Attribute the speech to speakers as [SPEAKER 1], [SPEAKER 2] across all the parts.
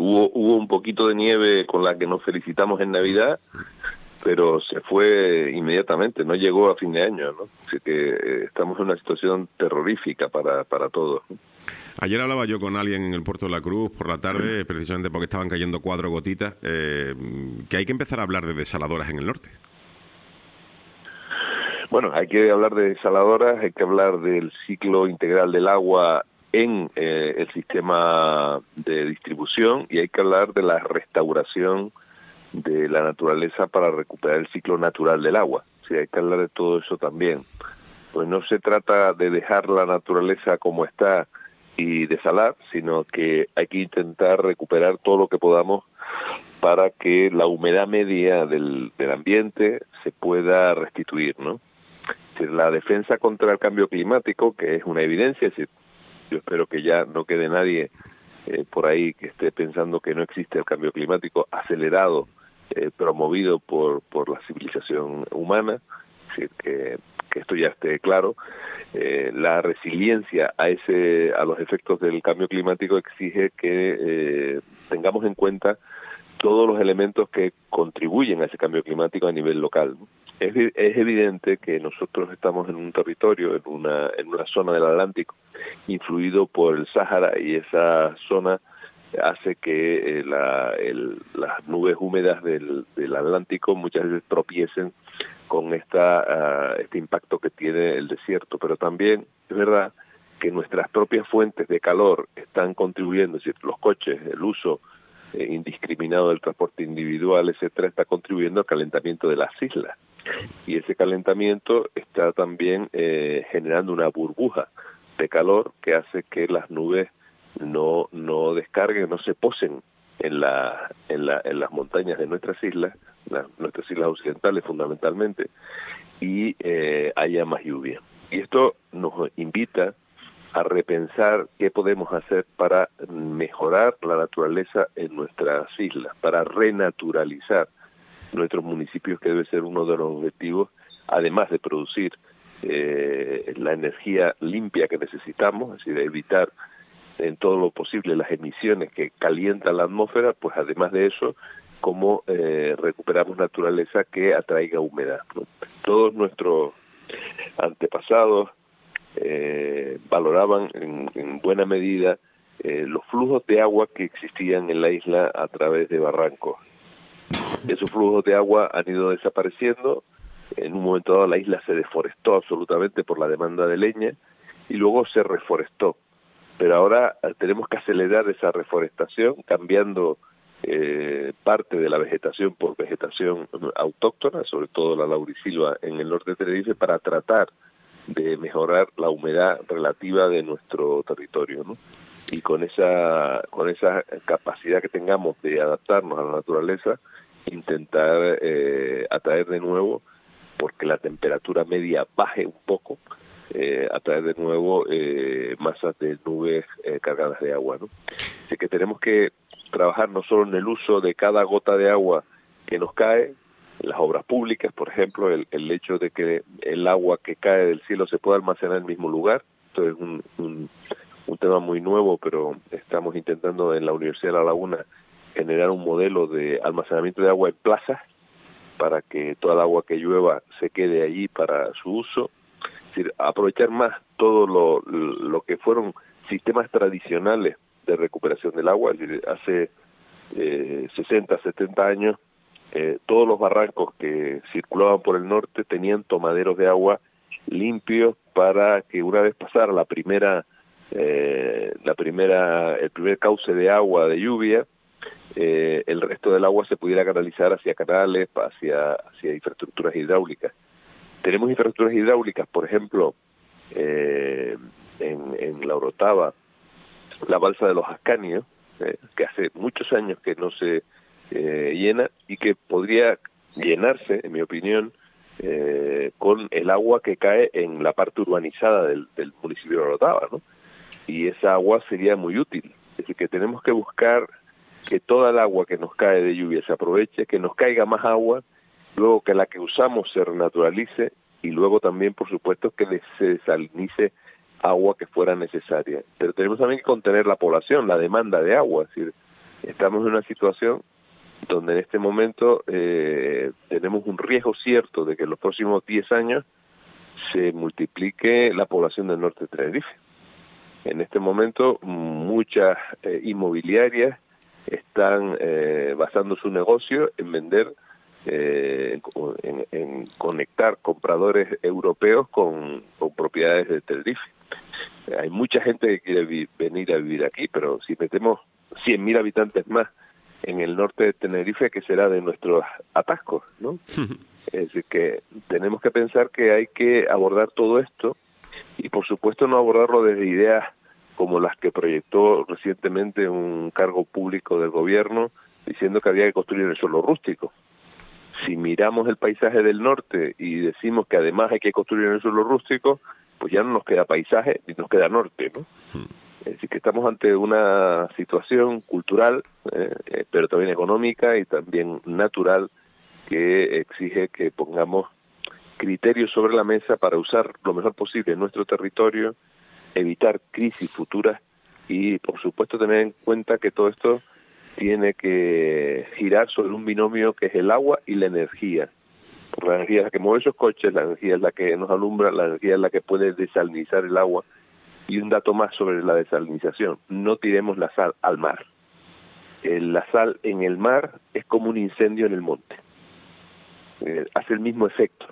[SPEAKER 1] hubo un poquito de nieve con la que nos felicitamos en Navidad, pero se fue inmediatamente, no llegó a fin de año, ¿no? Así que estamos en una situación terrorífica para todos.
[SPEAKER 2] Ayer hablaba yo con alguien en el Puerto de la Cruz por la tarde, precisamente porque estaban cayendo 4 gotitas, que hay que empezar a hablar de desaladoras en el norte.
[SPEAKER 1] Bueno, hay que hablar de desaladoras, hay que hablar del ciclo integral del agua en el sistema de distribución, y hay que hablar de la restauración de la naturaleza para recuperar el ciclo natural del agua. Sí, hay que hablar de todo eso también. Pues no se trata de dejar la naturaleza como está y desalar, sino que hay que intentar recuperar todo lo que podamos para que la humedad media del ambiente se pueda restituir, ¿no? Es decir, la defensa contra el cambio climático, que es una evidencia, es decir, yo espero que ya no quede nadie por ahí que esté pensando que no existe el cambio climático acelerado, promovido por la civilización humana, es decir, que esto ya esté claro. La resiliencia a los efectos del cambio climático exige que tengamos en cuenta todos los elementos que contribuyen a ese cambio climático a nivel local. Es evidente que nosotros estamos en un territorio, en una zona del Atlántico, influido por el Sáhara, y esa zona hace que las nubes húmedas del Atlántico muchas veces tropiecen con este impacto que tiene el desierto. Pero también es verdad que nuestras propias fuentes de calor están contribuyendo, es decir, los coches, el uso indiscriminado del transporte individual, etcétera, está contribuyendo al calentamiento de las islas. Y ese calentamiento está también generando una burbuja de calor que hace que las nubes no descarguen, no se posen en las montañas de nuestras islas occidentales fundamentalmente, y haya más lluvia. Y esto nos invita a repensar qué podemos hacer para mejorar la naturaleza en nuestras islas, para renaturalizar nuestros municipios, que debe ser uno de los objetivos, además de producir la energía limpia que necesitamos, es decir, evitar en todo lo posible las emisiones que calientan la atmósfera. Pues además de eso, cómo recuperamos naturaleza que atraiga humedad, ¿no? Todos nuestros antepasados valoraban en buena medida los flujos de agua que existían en la isla a través de barrancos. Esos flujos de agua han ido desapareciendo. En un momento dado la isla se deforestó absolutamente por la demanda de leña, y luego se reforestó. Pero ahora tenemos que acelerar esa reforestación, cambiando parte de la vegetación por vegetación autóctona, sobre todo la laurisilva en el norte de Tenerife, para tratar de mejorar la humedad relativa de nuestro territorio, ¿no? Y con esa capacidad que tengamos de adaptarnos a la naturaleza, intentar atraer de nuevo, porque la temperatura media baje un poco, atraer de nuevo masas de nubes cargadas de agua, ¿no? Así que tenemos que trabajar no solo en el uso de cada gota de agua que nos cae, en las obras públicas, por ejemplo, el hecho de que el agua que cae del cielo se pueda almacenar en el mismo lugar. Esto es un tema muy nuevo, pero estamos intentando en la Universidad de La Laguna generar un modelo de almacenamiento de agua en plazas, para que toda el agua que llueva se quede allí para su uso. Es decir, aprovechar más todo lo que fueron sistemas tradicionales de recuperación del agua. Es decir, hace 60, 70 años, todos los barrancos que circulaban por el norte tenían tomaderos de agua limpios, para que una vez pasara el primer cauce de agua de lluvia, el resto del agua se pudiera canalizar hacia canales, hacia infraestructuras hidráulicas. Tenemos infraestructuras hidráulicas, por ejemplo, en la Orotava, la balsa de los Ascanios, que hace muchos años que no se llena, y que podría llenarse, en mi opinión, con el agua que cae en la parte urbanizada del municipio de Orotava, ¿no? Y esa agua sería muy útil. Es decir, que tenemos que buscar que toda el agua que nos cae de lluvia se aproveche, que nos caiga más agua, luego que la que usamos se renaturalice, y luego también, por supuesto, que se desalinice agua que fuera necesaria. Pero tenemos también que contener la población, la demanda de agua. Es decir, Estamos en una situación donde en este momento tenemos un riesgo cierto de que en los próximos 10 años se multiplique la población del norte de Tenerife. En este momento muchas inmobiliarias están basando su negocio en vender, en conectar compradores europeos con propiedades de Tenerife. Hay mucha gente que quiere venir a vivir aquí, pero si metemos 100.000 habitantes más en el norte de Tenerife, ¿qué será de nuestros atascos, no? Es decir, que tenemos que pensar que hay que abordar todo esto y, por supuesto, no abordarlo desde ideas como las que proyectó recientemente un cargo público del gobierno diciendo que había que construir el suelo rústico. Si miramos el paisaje del norte y decimos que además hay que construir en el suelo rústico, pues ya no nos queda paisaje ni nos queda norte, ¿no? Es decir, que estamos ante una situación cultural, pero también económica y también natural, que exige que pongamos criterios sobre la mesa para usar lo mejor posible nuestro territorio, evitar crisis futuras y, por supuesto, tener en cuenta que todo esto tiene que girar sobre un binomio que es el agua y la energía. Porque la energía es la que mueve esos coches, la energía es la que nos alumbra, la energía es la que puede desalinizar el agua. Y un dato más sobre la desalinización: no tiremos la sal al mar. La sal en el mar es como un incendio en el monte. Hace el mismo efecto.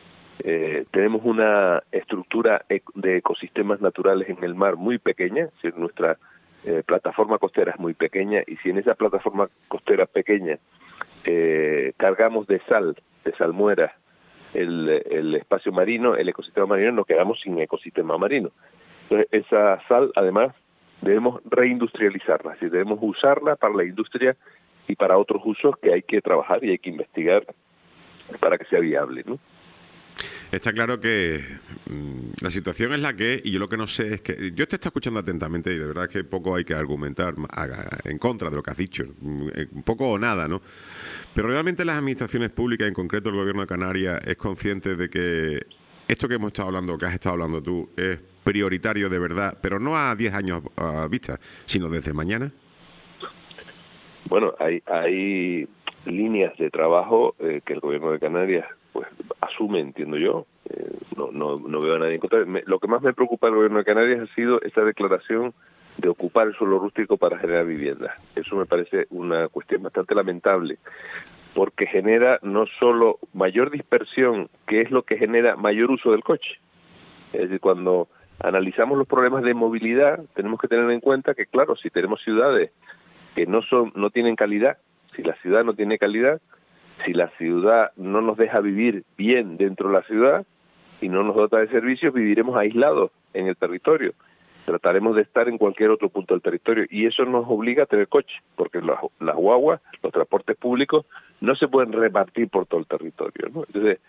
[SPEAKER 1] Tenemos una estructura de ecosistemas naturales en el mar muy pequeña, es decir, nuestra plataforma costera es muy pequeña, y si en esa plataforma costera pequeña cargamos de salmuera el espacio marino, el ecosistema marino, nos quedamos sin ecosistema marino. Entonces, esa sal, además, debemos reindustrializarla, es decir, debemos usarla para la industria y para otros usos que hay que trabajar y hay que investigar para que sea viable, ¿no?
[SPEAKER 2] Está claro que la situación es la que es, y yo lo que no sé es que... Yo te estoy escuchando atentamente y de verdad que poco hay que argumentar en contra de lo que has dicho, un poco o nada, ¿no? Pero realmente las administraciones públicas, en concreto el Gobierno de Canarias, es consciente de que esto que hemos estado hablando, que has estado hablando tú, es prioritario de verdad, pero no a 10 años a vista, sino desde mañana.
[SPEAKER 1] Bueno, hay líneas de trabajo que el Gobierno de Canarias pues asume, entiendo yo. No veo a nadie en contra. Lo que más me preocupa del Gobierno de Canarias ha sido esa declaración de ocupar el suelo rústico para generar viviendas. Eso me parece una cuestión bastante lamentable, porque genera no solo mayor dispersión, que es lo que genera mayor uso del coche. Es decir, cuando analizamos los problemas de movilidad, tenemos que tener en cuenta que, claro, si tenemos ciudades que no tienen calidad, si la ciudad no tiene calidad, si la ciudad no nos deja vivir bien dentro de la ciudad y no nos dota de servicios, viviremos aislados en el territorio. Trataremos de estar en cualquier otro punto del territorio y eso nos obliga a tener coche, porque las guaguas, los transportes públicos, no se pueden repartir por todo el territorio, ¿no? Entonces,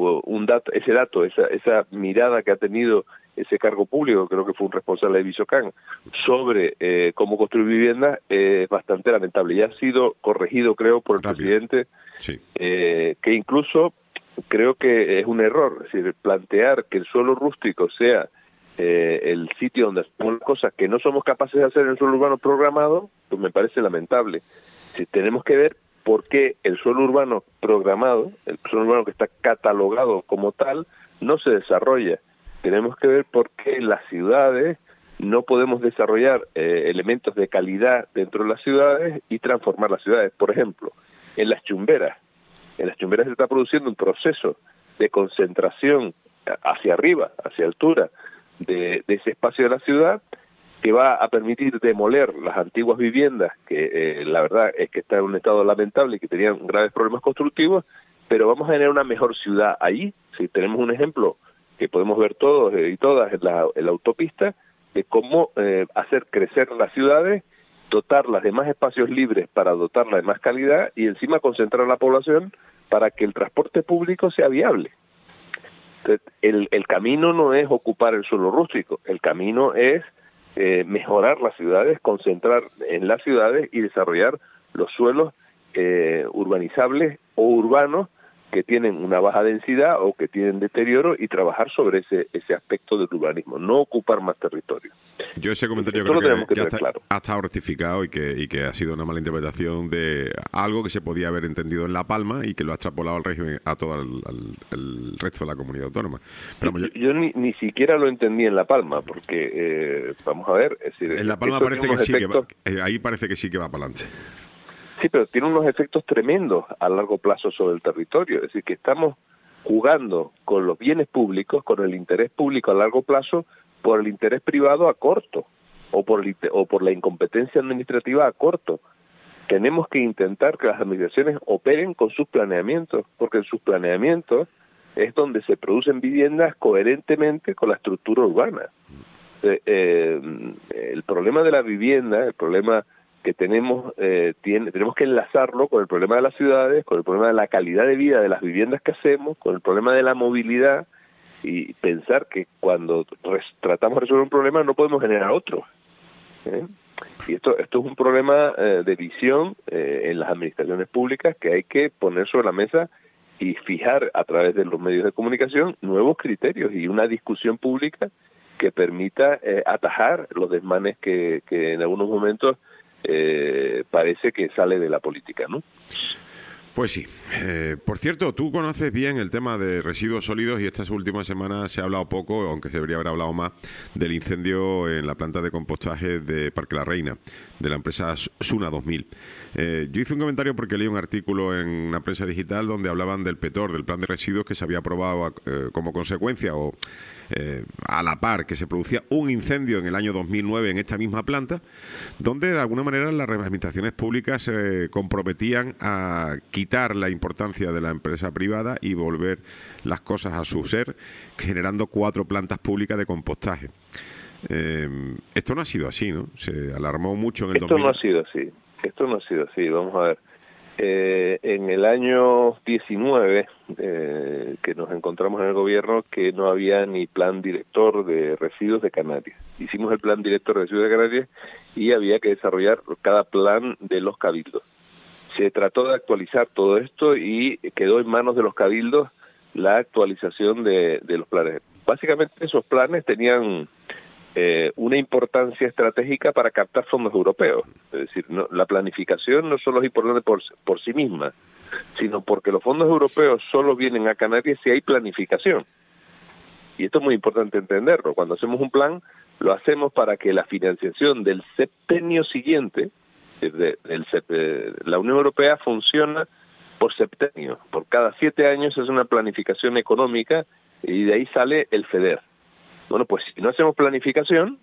[SPEAKER 1] esa mirada que ha tenido ese cargo público, creo que fue un responsable de Visocán, sobre cómo construir viviendas, es bastante lamentable. Ya ha sido corregido, creo, por el presidente,
[SPEAKER 2] sí.
[SPEAKER 1] Que incluso creo que es un error, es decir, plantear que el suelo rústico sea el sitio donde hacemos cosas que no somos capaces de hacer en el suelo urbano programado, pues me parece lamentable. Si tenemos que ver por qué el suelo urbano programado, el suelo urbano que está catalogado como tal, no se desarrolla. Tenemos que ver por qué en las ciudades no podemos desarrollar elementos de calidad dentro de las ciudades y transformar las ciudades. Por ejemplo, en las chumberas se está produciendo un proceso de concentración hacia arriba, hacia altura de ese espacio de la ciudad, que va a permitir demoler las antiguas viviendas, que la verdad es que están en un estado lamentable y que tenían graves problemas constructivos, pero vamos a tener una mejor ciudad ahí. Si tenemos un ejemplo que podemos ver todos y todas en la autopista, de cómo hacer crecer las ciudades, dotarlas de más espacios libres para dotarlas de más calidad y encima concentrar a la población para que el transporte público sea viable. Entonces, el camino no es ocupar el suelo rústico, el camino es mejorar las ciudades, concentrar en las ciudades y desarrollar los suelos urbanizables o urbanos que tienen una baja densidad o que tienen deterioro y trabajar sobre ese aspecto del urbanismo, no ocupar más territorio.
[SPEAKER 2] Yo ese comentario
[SPEAKER 1] Esto
[SPEAKER 2] creo que
[SPEAKER 1] ya
[SPEAKER 2] ha estado rectificado y que ha sido una mala interpretación de algo que se podía haber entendido en La Palma y que lo ha extrapolado al régimen a todo el resto de la comunidad autónoma. Pero
[SPEAKER 1] yo ni siquiera lo entendí en La Palma, porque vamos a ver, es decir,
[SPEAKER 2] en La Palma parece que sí, ahí parece que sí que va para adelante.
[SPEAKER 1] Sí, pero tiene unos efectos tremendos a largo plazo sobre el territorio. Es decir, que estamos jugando con los bienes públicos, con el interés público a largo plazo, por el interés privado a corto, o por la incompetencia administrativa a corto. Tenemos que intentar que las administraciones operen con sus planeamientos, porque en sus planeamientos es donde se producen viviendas coherentemente con la estructura urbana. El problema de la vivienda, el problema que tenemos que enlazarlo con el problema de las ciudades, con el problema de la calidad de vida de las viviendas que hacemos, con el problema de la movilidad, y pensar que cuando tratamos de resolver un problema no podemos generar otro. Y esto es un problema de visión en las administraciones públicas que hay que poner sobre la mesa y fijar a través de los medios de comunicación nuevos criterios y una discusión pública que permita atajar los desmanes que en algunos momentos parece que sale de la política, ¿no?
[SPEAKER 2] Pues sí. Por cierto, tú conoces bien el tema de residuos sólidos y estas últimas semanas se ha hablado poco, aunque se debería haber hablado más, del incendio en la planta de compostaje de Parque La Reina, de la empresa Suna 2000. Yo hice un comentario porque leí un artículo en una prensa digital donde hablaban del PETOR, del plan de residuos que se había aprobado como consecuencia o a la par que se producía un incendio en el año 2009 en esta misma planta, donde de alguna manera las administraciones públicas se comprometían a quitar la importancia de la empresa privada y volver las cosas a su ser, generando 4 plantas públicas de compostaje. Esto no ha sido así, ¿no? Se alarmó mucho en el 2000.
[SPEAKER 1] Esto no ha sido así, vamos a ver. En el año 19, que nos encontramos en el gobierno, que no había ni plan director de residuos de Canarias. Hicimos el plan director de residuos de Canarias y había que desarrollar cada plan de los cabildos. Se trató de actualizar todo esto y quedó en manos de los cabildos la actualización de los planes. Básicamente esos planes tenían una importancia estratégica para captar fondos europeos. Es decir, la planificación no solo es importante por sí misma, sino porque los fondos europeos solo vienen a Canarias si hay planificación. Y esto es muy importante entenderlo. Cuando hacemos un plan, lo hacemos para que la financiación del septenio siguiente, la Unión Europea funciona por septenio. Por cada 7 años es una planificación económica y de ahí sale el FEDER. Bueno, pues si no hacemos planificación,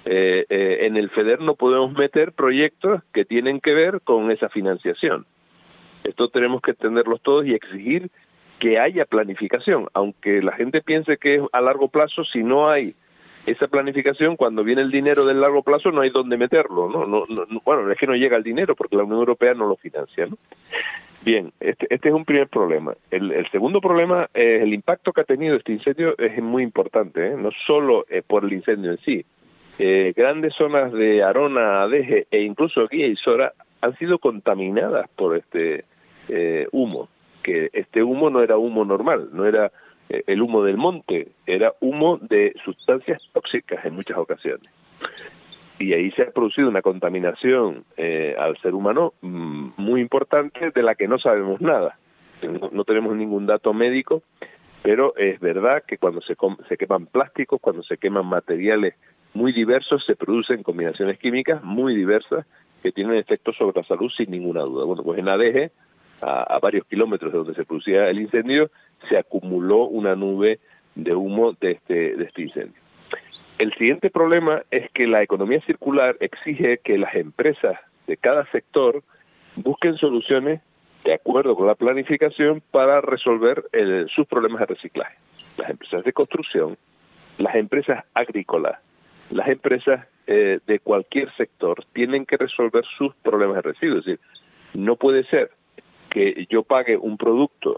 [SPEAKER 1] en el FEDER no podemos meter proyectos que tienen que ver con esa financiación. Esto tenemos que entenderlos todos y exigir que haya planificación, aunque la gente piense que es a largo plazo. Si no hay esa planificación, cuando viene el dinero del largo plazo no hay dónde meterlo, ¿no? Bueno, es que no llega el dinero porque la Unión Europea no lo financia, ¿no? Bien, este es un primer problema. El segundo problema, el impacto que ha tenido este incendio es muy importante, no solo por el incendio en sí. Grandes zonas de Arona, Adeje e incluso Guía y Sora han sido contaminadas por este humo, que este humo no era humo normal, no era el humo del monte, era humo de sustancias tóxicas en muchas ocasiones. Y ahí se ha producido una contaminación al ser humano muy importante de la que no sabemos nada. No tenemos ningún dato médico, pero es verdad que cuando se queman plásticos, cuando se queman materiales muy diversos, se producen combinaciones químicas muy diversas que tienen efectos sobre la salud sin ninguna duda. Bueno, pues en Adeje, a varios kilómetros de donde se producía el incendio, se acumuló una nube de humo de este incendio. El siguiente problema es que la economía circular exige que las empresas de cada sector busquen soluciones de acuerdo con la planificación para resolver sus problemas de reciclaje. Las empresas de construcción, las empresas agrícolas, las empresas de cualquier sector tienen que resolver sus problemas de residuos. Es decir, no puede ser que yo pague un producto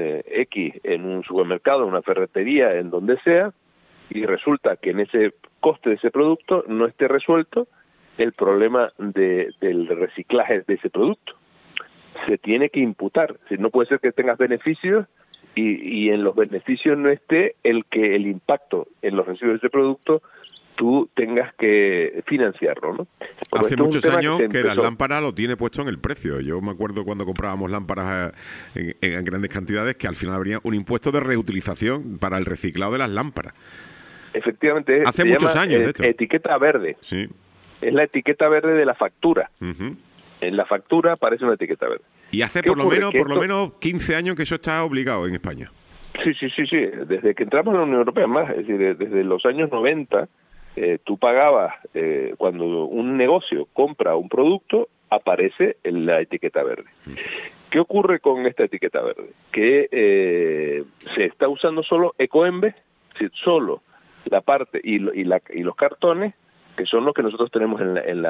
[SPEAKER 1] X en un supermercado, en una ferretería, en donde sea, y resulta que en ese coste de ese producto no esté resuelto el problema del reciclaje de ese producto. se tiene que imputar. Si no puede ser que tengas beneficios y en los beneficios no esté el impacto en los residuos de ese producto tú tengas que financiarlo, ¿no?
[SPEAKER 2] Porque hace muchos años que las lámparas lo tiene puesto en el precio. Yo me acuerdo cuando comprábamos lámparas en grandes cantidades que al final habría un impuesto de reutilización para el reciclado de las lámparas.
[SPEAKER 1] Efectivamente.
[SPEAKER 2] Hace muchos años, de hecho.
[SPEAKER 1] Etiqueta verde.
[SPEAKER 2] Sí.
[SPEAKER 1] Es la etiqueta verde de la factura.
[SPEAKER 2] Uh-huh.
[SPEAKER 1] En la factura aparece una etiqueta verde.
[SPEAKER 2] Y hace por lo menos 15 años que eso está obligado en España.
[SPEAKER 1] Sí. Desde que entramos en la Unión Europea, más, es decir, desde los años 90, tú pagabas, cuando un negocio compra un producto, aparece en la etiqueta verde. ¿Qué ocurre con esta etiqueta verde? Que se está usando solo ecoembes, solo la parte y los cartones, que son los que nosotros tenemos en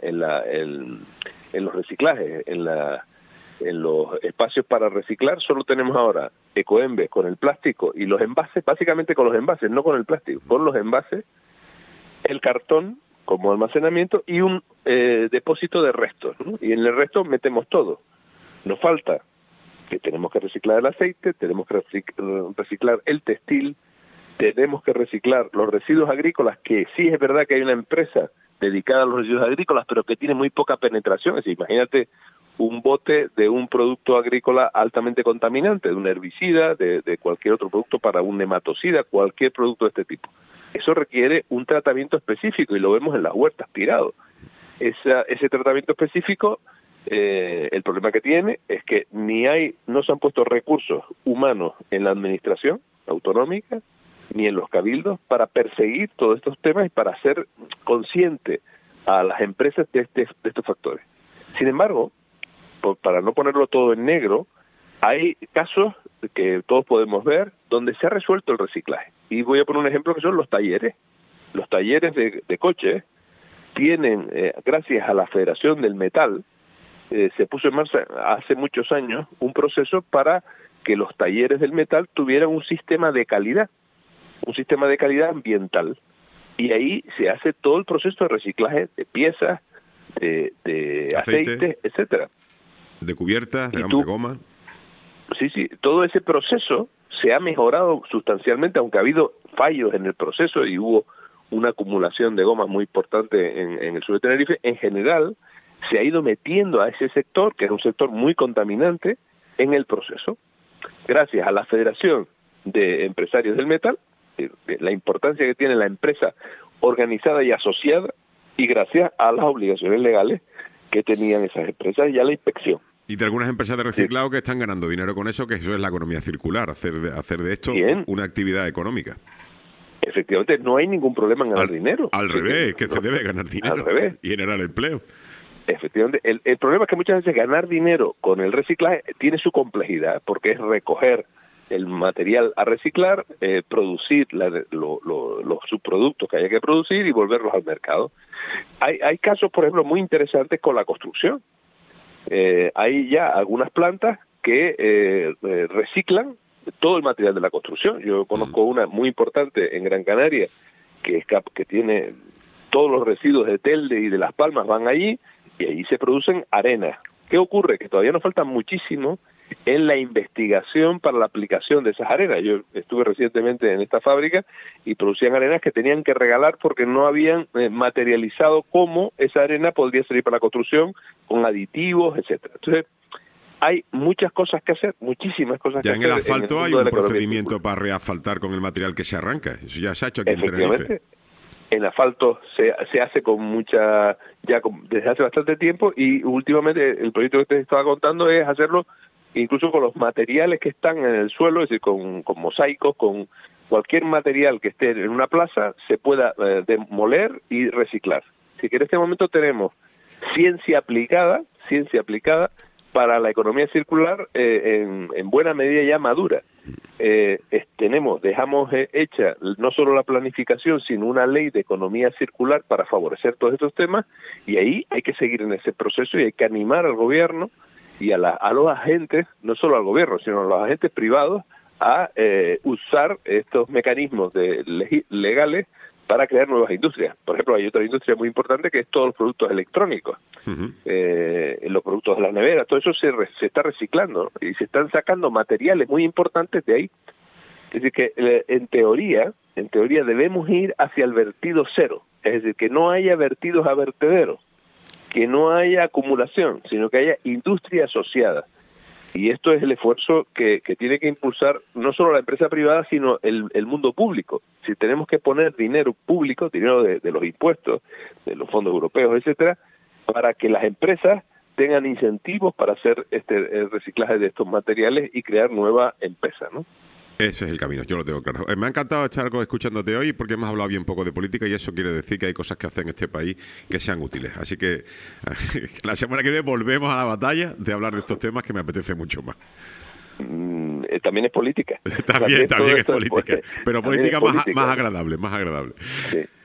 [SPEAKER 1] los reciclajes, en los espacios para reciclar. Solo tenemos ahora ecoembes con el plástico y los envases, básicamente con los envases, no con el plástico, con los envases, el cartón como almacenamiento y un depósito de restos, ¿no? Y en el resto metemos todo. Nos falta que tenemos que reciclar el aceite, tenemos que reciclar el textil, tenemos que reciclar los residuos agrícolas, que sí es verdad que hay una empresa dedicada a los residuos agrícolas, pero que tiene muy poca penetración. Es decir, imagínate un bote de un producto agrícola altamente contaminante, de un herbicida, de cualquier otro producto para un nematocida, cualquier producto de este tipo. Eso requiere un tratamiento específico y lo vemos en las huertas tirado. Ese tratamiento específico, el problema que tiene es que no se han puesto recursos humanos en la administración autonómica ni en los cabildos para perseguir todos estos temas y para hacer consciente a las empresas de estos factores. Sin embargo, para no ponerlo todo en negro, hay casos que todos podemos ver donde se ha resuelto el reciclaje. Y voy a poner un ejemplo que son los talleres. Los talleres de coches tienen, gracias a la Federación del Metal, se puso en marcha hace muchos años un proceso para que los talleres del metal tuvieran un sistema de calidad ambiental. Y ahí se hace todo el proceso de reciclaje de piezas, de aceite, etcétera.
[SPEAKER 2] De cubiertas, de goma.
[SPEAKER 1] Sí, todo ese proceso se ha mejorado sustancialmente, aunque ha habido fallos en el proceso y hubo una acumulación de gomas muy importante en el sur de Tenerife. En general, se ha ido metiendo a ese sector, que es un sector muy contaminante, en el proceso. Gracias a la Federación de Empresarios del Metal, la importancia que tiene la empresa organizada y asociada, y gracias a las obligaciones legales que tenían esas empresas y a la inspección.
[SPEAKER 2] Y de algunas empresas de reciclado que están ganando dinero con eso, que eso es la economía circular, hacer de esto una actividad económica.
[SPEAKER 1] Efectivamente, no hay ningún problema en ganar dinero.
[SPEAKER 2] Al revés, que se debe ganar dinero.
[SPEAKER 1] Al revés.
[SPEAKER 2] Y generar empleo.
[SPEAKER 1] Efectivamente, el problema es que muchas veces ganar dinero con el reciclaje tiene su complejidad, porque es recoger el material a reciclar, producir los subproductos que haya que producir y volverlos al mercado. Hay casos, por ejemplo, muy interesantes con la construcción. Hay ya algunas plantas que reciclan todo el material de la construcción. Yo conozco una muy importante en Gran Canaria que tiene todos los residuos de Telde y de Las Palmas van allí y ahí se producen arenas. ¿Qué ocurre? Que todavía nos falta muchísimo en la investigación para la aplicación de esas arenas. Yo estuve recientemente en esta fábrica y producían arenas que tenían que regalar porque no habían materializado cómo esa arena podría servir para la construcción con aditivos, etcétera. Entonces, hay muchas cosas que hacer, muchísimas cosas que hacer.
[SPEAKER 2] Ya en el asfalto hay un procedimiento para reasfaltar con el material que se arranca. Eso ya se ha hecho aquí en Tenerife.
[SPEAKER 1] En asfalto se hace desde hace bastante tiempo y últimamente el proyecto que te estaba contando es hacerlo incluso con los materiales que están en el suelo, es decir, con mosaicos, con cualquier material que esté en una plaza, se pueda demoler y reciclar. Así que en este momento tenemos ciencia aplicada para la economía circular en buena medida ya madura. Dejamos hecha no solo la planificación, sino una ley de economía circular para favorecer todos estos temas, y ahí hay que seguir en ese proceso y hay que animar al gobierno y a los agentes, no solo al gobierno, sino a los agentes privados, a usar estos mecanismos legales para crear nuevas industrias. Por ejemplo, hay otra industria muy importante que es todos los productos electrónicos, los productos de las neveras, todo eso se está reciclando, ¿no? Y se están sacando materiales muy importantes de ahí. Es decir, que en teoría debemos ir hacia el vertido cero, es decir, que no haya vertidos a vertederos, que no haya acumulación, sino que haya industria asociada. Y esto es el esfuerzo que tiene que impulsar no solo la empresa privada, sino el mundo público. Si tenemos que poner dinero público, dinero de los impuestos, de los fondos europeos, etcétera, para que las empresas tengan incentivos para hacer el reciclaje de estos materiales y crear nueva empresa, ¿no?
[SPEAKER 2] Ese es el camino, yo lo tengo claro. Me ha encantado estar escuchándote hoy porque hemos hablado bien poco de política y eso quiere decir que hay cosas que hacer en este país que sean útiles. Así que la semana que viene volvemos a la batalla de hablar de estos temas que me apetece mucho más.
[SPEAKER 1] También es política.
[SPEAKER 2] También es política, pero política más agradable, más agradable.
[SPEAKER 1] Sí.